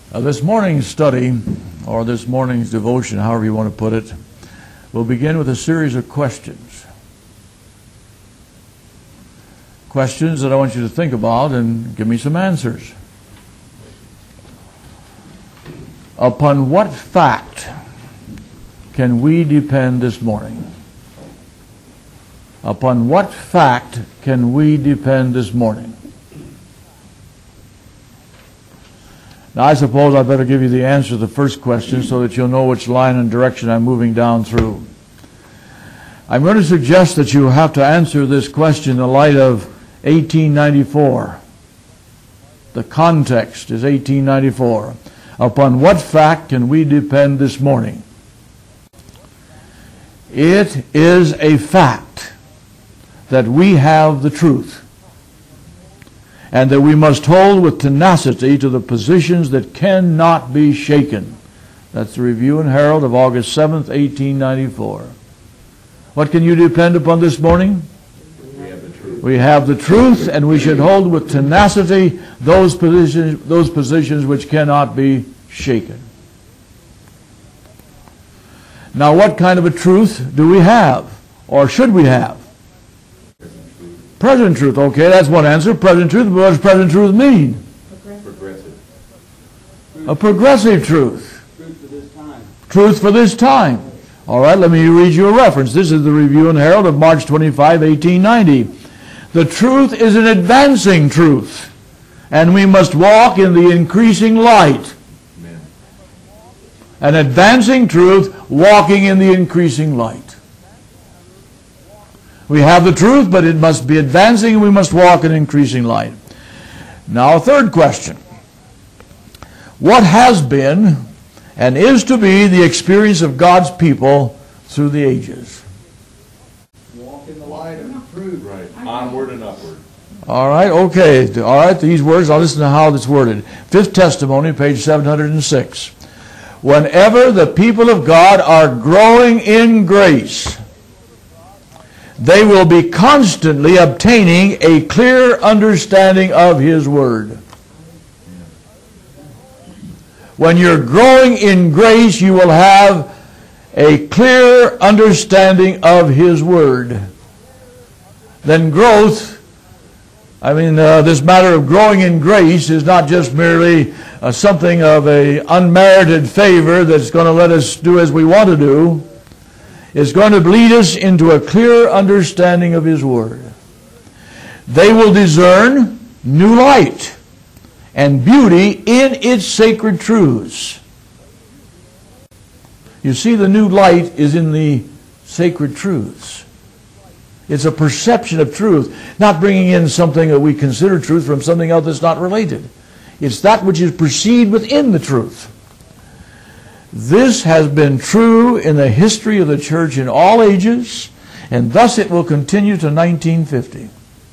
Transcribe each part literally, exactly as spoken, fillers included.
Uh, this morning's study, or this morning's devotion, however you want to put it, will begin with a series of questions. Questions that I want you to think about and give me some answers. Upon what fact can we depend this morning? Upon what fact can we depend this morning? Now, I suppose I better give you the answer to the first question so that you'll know which line and direction I'm moving down through. I'm going to suggest that you have to answer this question in the light of eighteen ninety-four. The context is eighteen ninety-four. Upon what fact can we depend this morning? It is a fact that we have the truth, and that we must hold with tenacity to the positions that cannot be shaken. That's the Review and Herald of August seventh, eighteen ninety-four. What can you depend upon this morning? We have the truth. We have the truth, and we should hold with tenacity those positions, those positions which cannot be shaken. Now, what kind of a truth do we have, or should we have? Present truth. Okay, that's one answer. Present truth. But what does present truth mean? Progressive. A progressive truth. Truth for this time. Truth for this time. All right, let me read you a reference. This is the Review and Herald of March twenty-fifth, eighteen ninety. The truth is an advancing truth, and we must walk in the increasing light. Amen. An advancing truth, walking in the increasing light. We have the truth, but it must be advancing, and we must walk in increasing light. Now, a third question. What has been and is to be the experience of God's people through the ages? Walk in the light of the truth. Right. Onward and upward. All right, okay. All right, these words, I'll listen to how it's worded. Fifth Testimony, page seven hundred six. Whenever the people of God are growing in grace, they will be constantly obtaining a clear understanding of His Word. When you're growing in grace, you will have a clear understanding of His Word. Then growth, I mean, uh, this matter of growing in grace is not just merely uh, something of a unmerited favor that's going to let us do as we want to do. It's going to lead us into a clear understanding of His Word. They will discern new light and beauty in its sacred truths. You see, the new light is in the sacred truths. It's a perception of truth, not bringing in something that we consider truth from something else that's not related. It's that which is perceived within the truth. This has been true in the history of the church in all ages, and thus it will continue to nineteen fifty.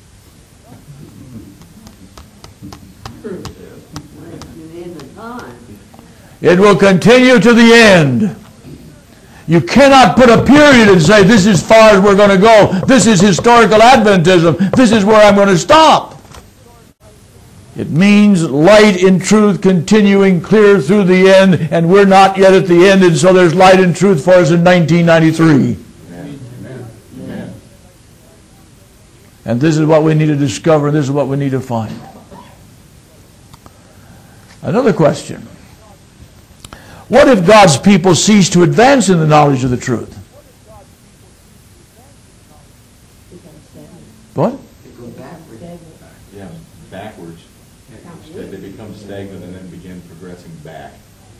It will continue to the end. You cannot put a period and say, this is as far as we're going to go. This is historical Adventism. This is where I'm going to stop. It means light in truth continuing clear through the end, and we're not yet at the end, and so there's light in truth for us in nineteen ninety-three. Amen. Amen. And this is what we need to discover, and this is what we need to find. Another question. What if God's people cease to advance in the knowledge of the truth? What? They go backwards. Yeah, backwards. Instead, they become stagnant and then begin progressing back.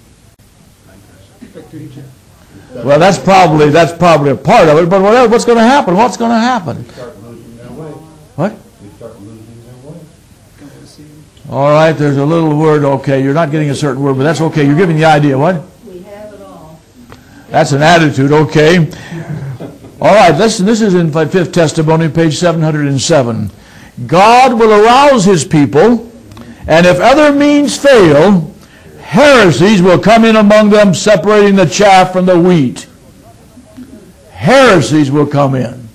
Well, that's probably that's probably a part of it. But what, what's going to happen? What's going to happen? They start losing their way. What? They start losing their way. All right, there's a little word. Okay, you're not getting a certain word, but that's okay. You're giving the idea. What? We have it all. That's an attitude. Okay. All right. Listen. This is in Fifth Testimony, page seven hundred seven. God will arouse His people, and if other means fail, heresies will come in among them, separating the chaff from the wheat. Heresies will come in.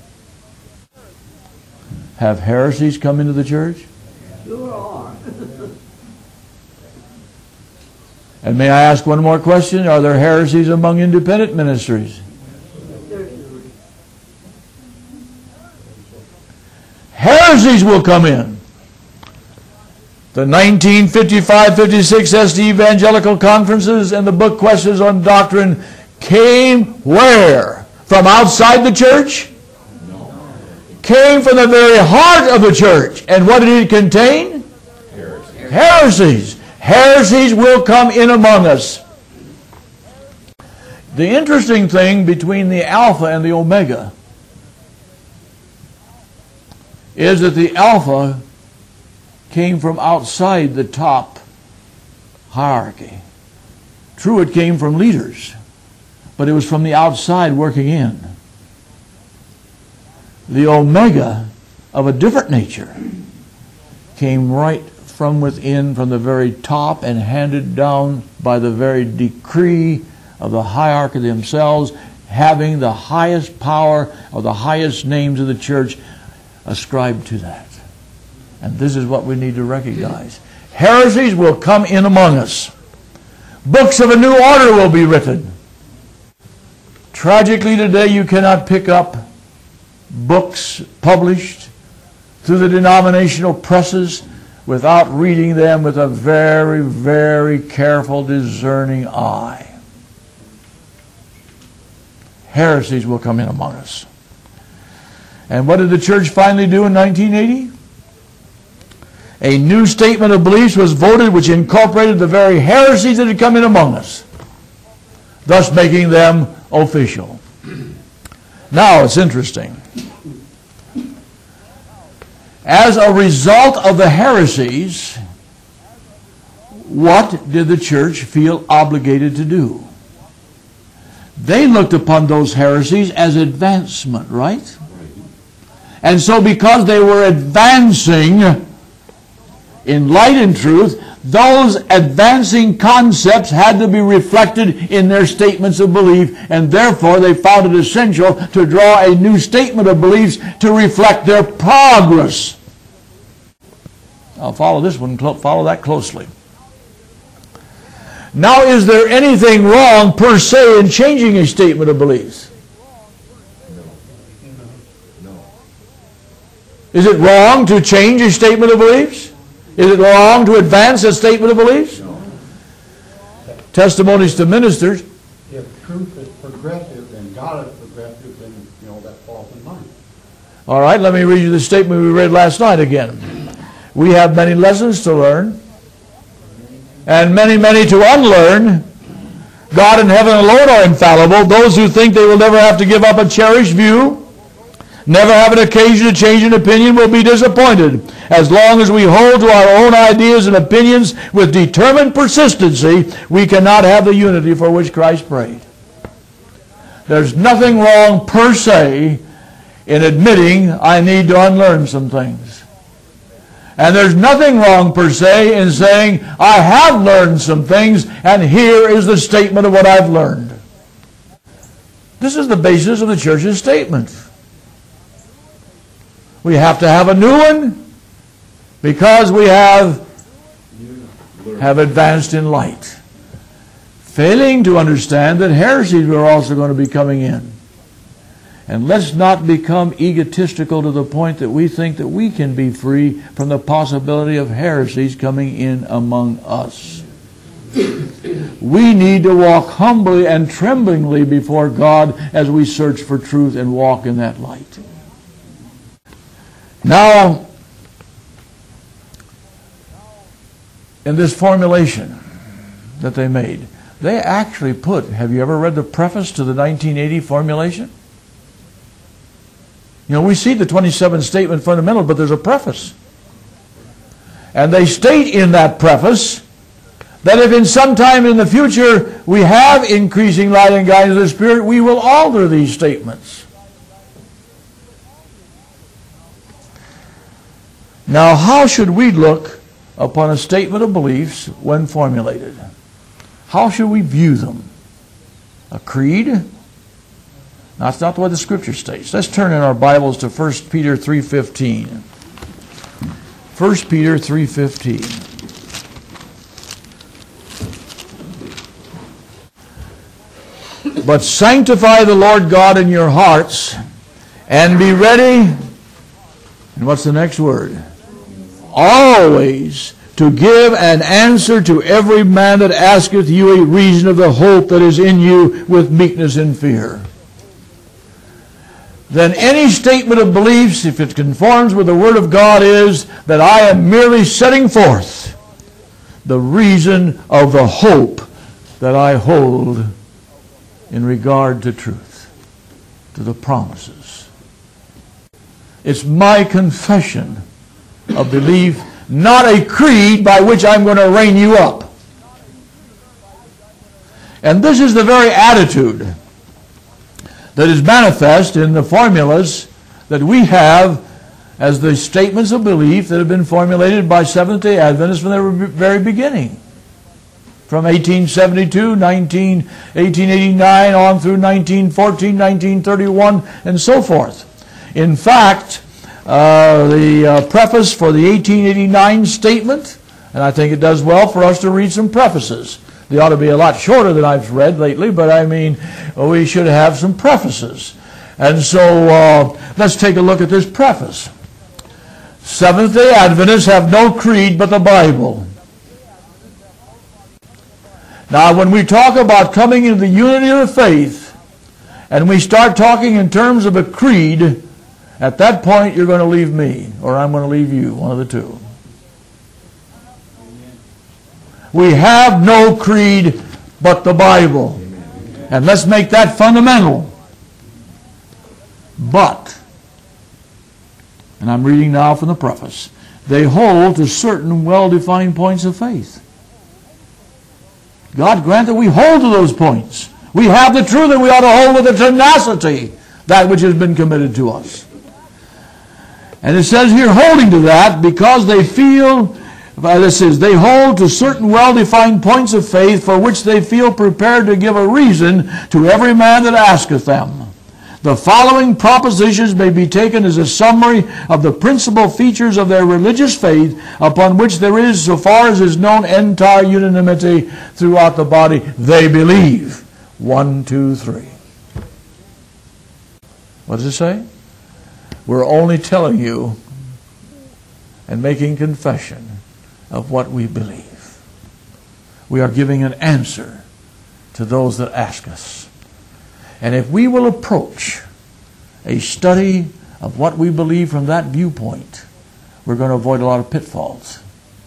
Have heresies come into the church? Sure are. And may I ask one more question? Are there heresies among independent ministries? Heresies will come in. The nineteen fifty-five fifty-six S D Evangelical Conferences and the book Questions on Doctrine came where? From outside the church? No. Came from the very heart of the church. And what did it contain? Heresy. Heresies. Heresies will come in among us. The interesting thing between the Alpha and the Omega is that the Alpha came from outside the top hierarchy. True, it came from leaders, but it was from the outside working in. The Omega, of a different nature, came right from within, from the very top, and handed down by the very decree of the hierarchy themselves, having the highest power or the highest names of the church ascribed to that. And this is what we need to recognize. Heresies will come in among us. Books of a new order will be written. Tragically today you cannot pick up books published through the denominational presses without reading them with a very, very careful, discerning eye. Heresies will come in among us. And what did the church finally do in nineteen eighty? A new statement of beliefs was voted which incorporated the very heresies that had come in among us, thus making them official. Now it's interesting. As a result of the heresies, what did the church feel obligated to do? They looked upon those heresies as advancement, right? And so because they were advancing in light and truth, those advancing concepts had to be reflected in their statements of belief, and therefore they found it essential to draw a new statement of beliefs to reflect their progress. I'll follow this one, follow that closely. Now, is there anything wrong per se in changing a statement of beliefs? No. No. Is it wrong to change a statement of beliefs? Is it wrong to advance a statement of beliefs? No. Testimonies to ministers. If truth is progressive and God is progressive, then, you know, that falls in line. All right, let me read you the statement we read last night again. We have many lessons to learn, and many, many to unlearn. God and heaven alone are infallible. Those who think they will never have to give up a cherished view, never have an occasion to change an opinion, will be disappointed. As long as we hold to our own ideas and opinions with determined persistency, we cannot have the unity for which Christ prayed. There's nothing wrong per se in admitting I need to unlearn some things. And there's nothing wrong per se in saying I have learned some things, and here is the statement of what I've learned. This is the basis of the church's statement. We have to have a new one because we have, have advanced in light. Failing to understand that heresies are also going to be coming in. And let's not become egotistical to the point that we think that we can be free from the possibility of heresies coming in among us. We need to walk humbly and tremblingly before God as we search for truth and walk in that light. Now, in this formulation that they made, they actually put, have you ever read the preface to the nineteen eighty formulation? You know, we see the twenty-seven statement fundamental, but there's a preface. And they state in that preface that if in some time in the future we have increasing light and guidance of the Spirit, we will alter these statements. Now, how should we look upon a statement of beliefs when formulated? How should we view them? A creed? That's not what the Scripture states. Let's turn in our Bibles to First Peter three fifteen. First Peter three fifteen. But sanctify the Lord God in your hearts, and be ready, and what's the next word? Always to give an answer to every man that asketh you a reason of the hope that is in you with meekness and fear. Then any statement of beliefs, if it conforms with the Word of God, is that I am merely setting forth the reason of the hope that I hold in regard to truth, to the promises. It's my confession of belief, not a creed by which I'm going to rein you up. And this is the very attitude that is manifest in the formulas that we have as the statements of belief that have been formulated by Seventh-day Adventists from the very beginning. From eighteen seventy-two, nineteen, eighteen eighty-nine, on through nineteen fourteen, nineteen thirty-one, and so forth. In fact, uh, the uh, preface for the eighteen eighty-nine statement, and I think it does well for us to read some prefaces. They ought to be a lot shorter than I've read lately, but I mean, well, we should have some prefaces. And so uh, let's take a look at this preface. Seventh-day Adventists have no creed but the Bible. Now, when we talk about coming into the unity of the faith, and we start talking in terms of a creed, at that point you're going to leave me, or I'm going to leave you, one of the two. We have no creed but the Bible. And let's make that fundamental. But, and I'm reading now from the preface, they hold to certain well-defined points of faith. God grant that we hold to those points. We have the truth, and we ought to hold with a tenacity that which has been committed to us. And it says here, holding to that, because they feel, this is, they hold to certain well-defined points of faith for which they feel prepared to give a reason to every man that asketh them. The following propositions may be taken as a summary of the principal features of their religious faith, upon which there is, so far as is known, entire unanimity throughout the body. They believe. One, two, three. What does it say? We're only telling you and making confession of what we believe. We are giving an answer to those that ask us. And if we will approach a study of what we believe from that viewpoint, we're going to avoid a lot of pitfalls.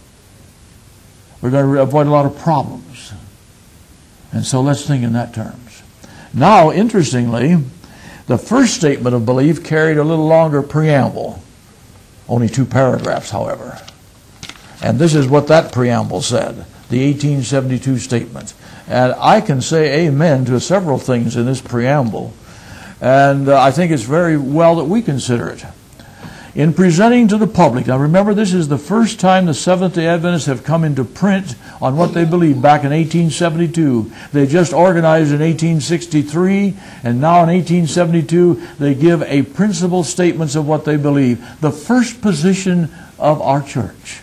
We're going to avoid a lot of problems. And so let's think in that terms. Now, interestingly, the first statement of belief carried a little longer preamble. Only two paragraphs, however. And this is what that preamble said, the eighteen seventy-two statement. And I can say amen to several things in this preamble. And uh, I think it's very well that we consider it. In presenting to the public, now remember, this is the first time the Seventh-day Adventists have come into print on what they believe back in eighteen seventy-two. They just organized in eighteen sixty-three, and now in eighteen seventy-two they give a principal statements of what they believe. The first position of our church.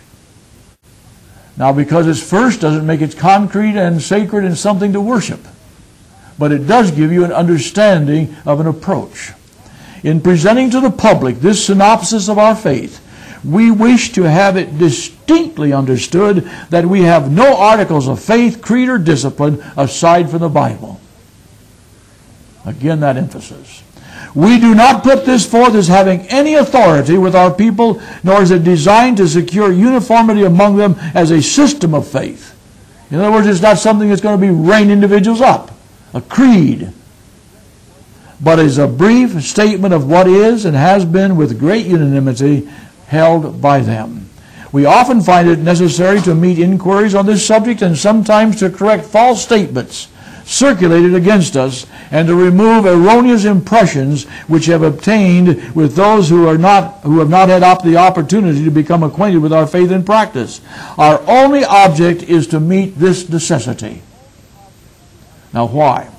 Now, because it's first doesn't make it concrete and sacred and something to worship. But it does give you an understanding of an approach. In presenting to the public this synopsis of our faith, we wish to have it distinctly understood that we have no articles of faith, creed, or discipline aside from the Bible. Again, that emphasis. We do not put this forth as having any authority with our people, nor is it designed to secure uniformity among them as a system of faith. In other words, it's not something that's going to be rein individuals up, a creed, but is a brief statement of what is and has been with great unanimity held by them. We often find it necessary to meet inquiries on this subject and sometimes to correct false statements circulated against us, and to remove erroneous impressions which have obtained with those who are not who have not had op- the opportunity to become acquainted with our faith and practice. Our only object is to meet this necessity. Now, why?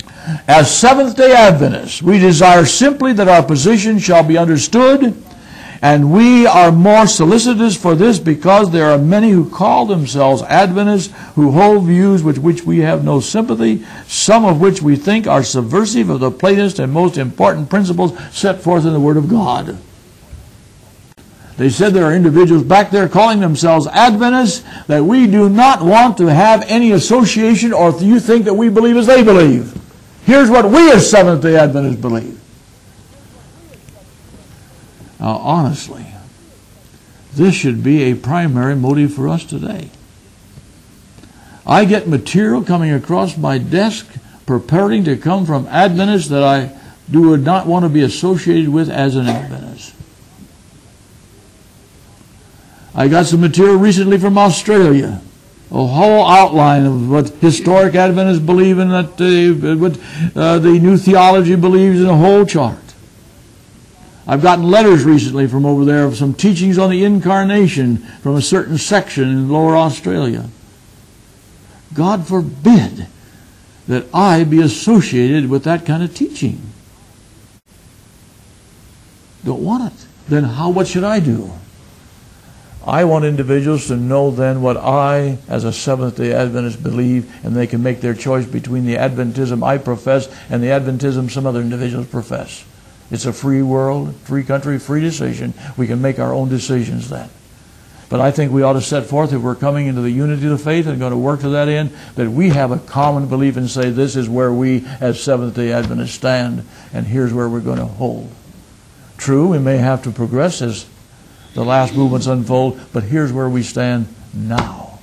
As Seventh-day Adventists, we desire simply that our position shall be understood And we are more solicitous for this because there are many who call themselves Adventists who hold views with which we have no sympathy, some of which we think are subversive of the plainest and most important principles set forth in the Word of God. They said there are individuals back there calling themselves Adventists that we do not want to have any association, or if you think that we believe as they believe. Here's what we as Seventh-day Adventists believe. Now, honestly, this should be a primary motive for us today. I get material coming across my desk purporting to come from Adventists that I do not want to be associated with as an Adventist. I got some material recently from Australia, a whole outline of what historic Adventists believe and that uh, what uh, the New Theology believes in a whole chart. I've gotten letters recently from over there of some teachings on the Incarnation from a certain section in Lower Australia. God forbid that I be associated with that kind of teaching. Don't want it. Then how? What should I do? I want individuals to know then what I, as a Seventh-day Adventist, believe, and they can make their choice between the Adventism I profess and the Adventism some other individuals profess. It's a free world, free country, free decision. We can make our own decisions then. But I think we ought to set forth, if we're coming into the unity of the faith and going to work to that end, that we have a common belief and say this is where we as Seventh-day Adventists stand, and here's where we're going to hold. True, we may have to progress as the last movements unfold, but here's where we stand now.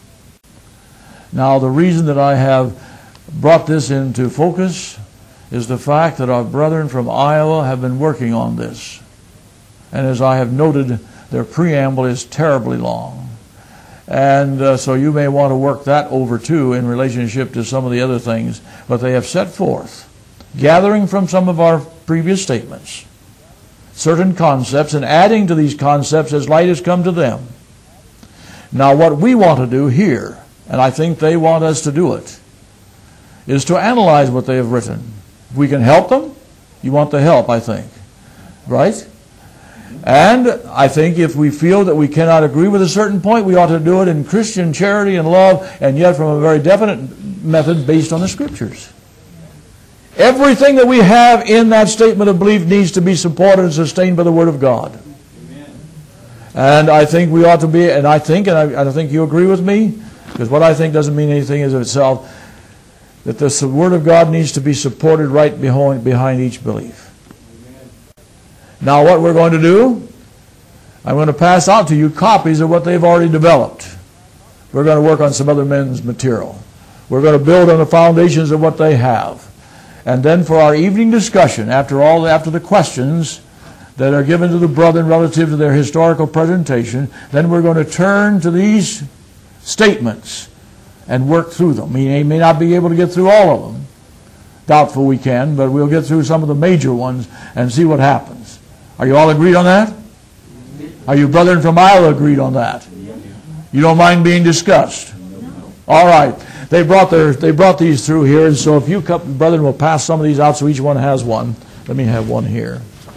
Now, the reason that I have brought this into focus is the fact that our brethren from Iowa have been working on this. And as I have noted, their preamble is terribly long. And uh, so you may want to work that over too in relationship to some of the other things. But they have set forth, gathering from some of our previous statements, certain concepts and adding to these concepts as light has come to them. Now what we want to do here, and I think they want us to do it, is to analyze what they have written. If we can help them, you want the help, I think. Right? And I think if we feel that we cannot agree with a certain point, we ought to do it in Christian charity and love, and yet from a very definite method based on the Scriptures. Everything that we have in that statement of belief needs to be supported and sustained by the Word of God. Amen. And I think we ought to be, and I think, and I, I think you agree with me, because what I think doesn't mean anything as of itself, that the Word of God needs to be supported right behind, behind each belief. Amen. Now what we're going to do, I'm going to pass out to you copies of what they've already developed. We're going to work on some other men's material. We're going to build on the foundations of what they have. And then for our evening discussion, after all, after the questions that are given to the brethren relative to their historical presentation, then we're going to turn to these statements and work through them. We may not be able to get through all of them. Doubtful we can, but we'll get through some of the major ones and see what happens. Are you all agreed on that? Are you brethren from Iowa agreed on that? You don't mind being discussed? All right. They brought their they brought these through here, and so if you brethren will pass some of these out so each one has one. Let me have one here.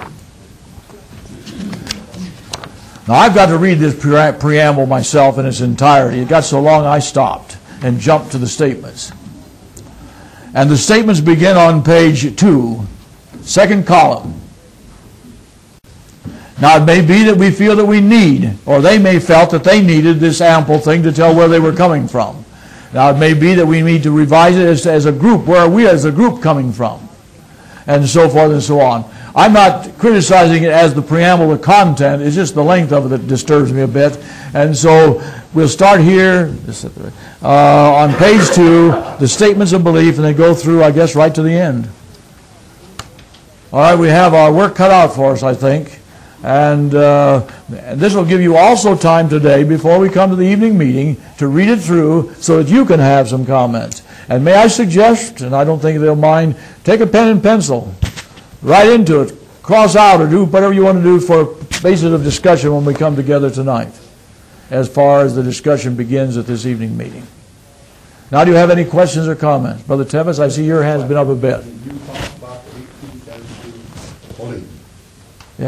Now I've got to read this pre preamble myself in its entirety. It got so long I stopped and jumped to the statements. And the statements begin on page two, second column. Now it may be that we feel that we need, or they may felt that they needed this ample thing to tell where they were coming from. Now it may be that we need to revise it as, as a group. Where are we as a group coming from? And so forth and so on. I'm not criticizing it as the preamble, the content. It's just the length of it that disturbs me a bit. And so we'll start here uh, on page two, the statements of belief, and then go through, I guess, right to the end. All right, we have our work cut out for us, I think. And uh, this will give you also time today, before we come to the evening meeting, to read it through so that you can have some comments. And may I suggest, and I don't think they'll mind, take a pen and pencil, write into it, cross out, or do whatever you want to do for basis of discussion when we come together tonight, as far as the discussion begins at this evening meeting. Now, do you have any questions or comments? Brother Tevis, I see your hand's been up a bit. You talked about the eighteen seventy-two belief. Yes?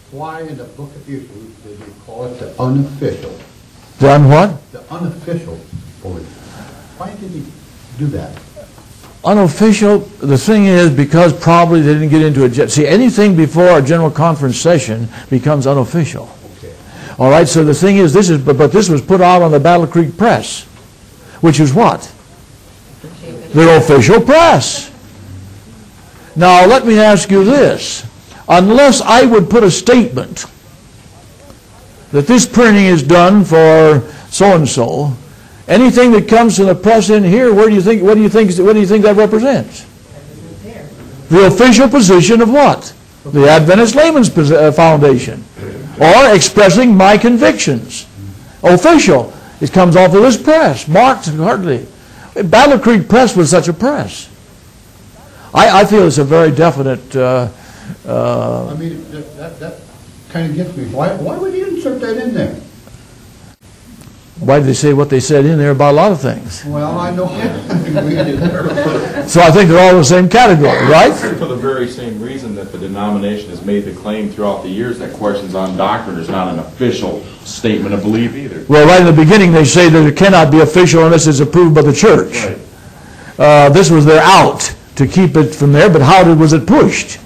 Why in the book of Hebrews did they call it the unofficial? Done what? The unofficial voting. Why did he do that? Unofficial, the thing is, because probably they didn't get into a, gen- see, anything before a general conference session becomes unofficial. Okay. All right, so the thing is, this is, but, but this was put out on the Battle Creek Press, which is what? The official press. Now, let me ask you this. Unless I would put a statement that this printing is done for so-and-so, anything that comes to the press in here, where do you think, what do you think, what do you think that represents? The official position of what? The Adventist Layman's Pos- uh, Foundation. Or expressing my convictions. Official. It comes off of this press, marked hardly. Battle Creek Press was such a press. I, I feel it's a very definite... Uh, uh, I mean, that, that, that kind of gets me. Why, why would you insert that in there? why did they say what they said in there about a lot of things? Well, I know. We do. So I think they're all in the same category, right? For the very same reason that the denomination has made the claim throughout the years that questions on doctrine is not an official statement of belief either. Well, right in the beginning they say that it cannot be official unless it's approved by the church. Right. Uh, this was their out to keep it from there, but how did, was it pushed?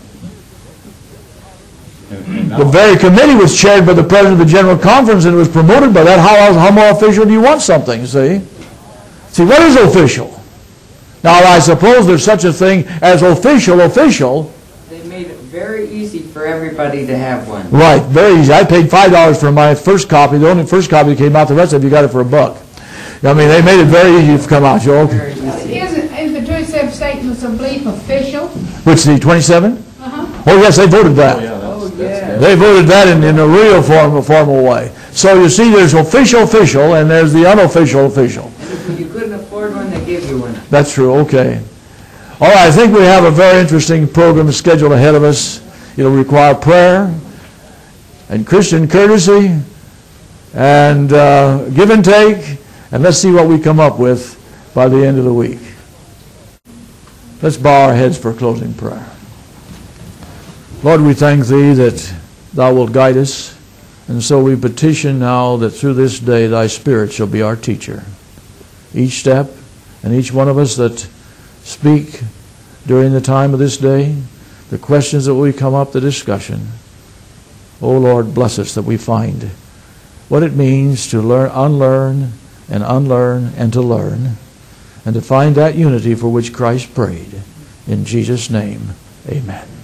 And- and now- The very committee was chaired by the president of the General Conference and it was promoted by that. How, else- how more official do you want something, see? See, what is official? Now, I suppose there's such a thing as official, official. They made it very easy for everybody to have one. Right, very easy. I paid five dollars for my first copy. The only first copy that came out, the rest of you got it for a buck. I mean, they made it very easy to come out, Joe. Very easy. Isn't, is the twenty-seven statements of belief official? Which, the twenty-seven? Uh-huh. Oh, yes, they voted that. Oh, yeah, that's, Oh, that's yeah. They voted that in, in a real formal, formal way. So you see, there's official official and there's the unofficial official. And if you couldn't afford one, they give you one. That's true, okay. All right, I think we have a very interesting program scheduled ahead of us. It'll require prayer and Christian courtesy and uh, give and take, and let's see what we come up with by the end of the week. Let's bow our heads for closing prayer. Lord, we thank Thee that Thou wilt guide us, and so we petition now that through this day Thy Spirit shall be our teacher. Each step and each one of us that speak during the time of this day, the questions that will come up, the discussion. Oh Lord, bless us that we find what it means to learn, unlearn and unlearn and to learn, and to find that unity for which Christ prayed. In Jesus' name, amen.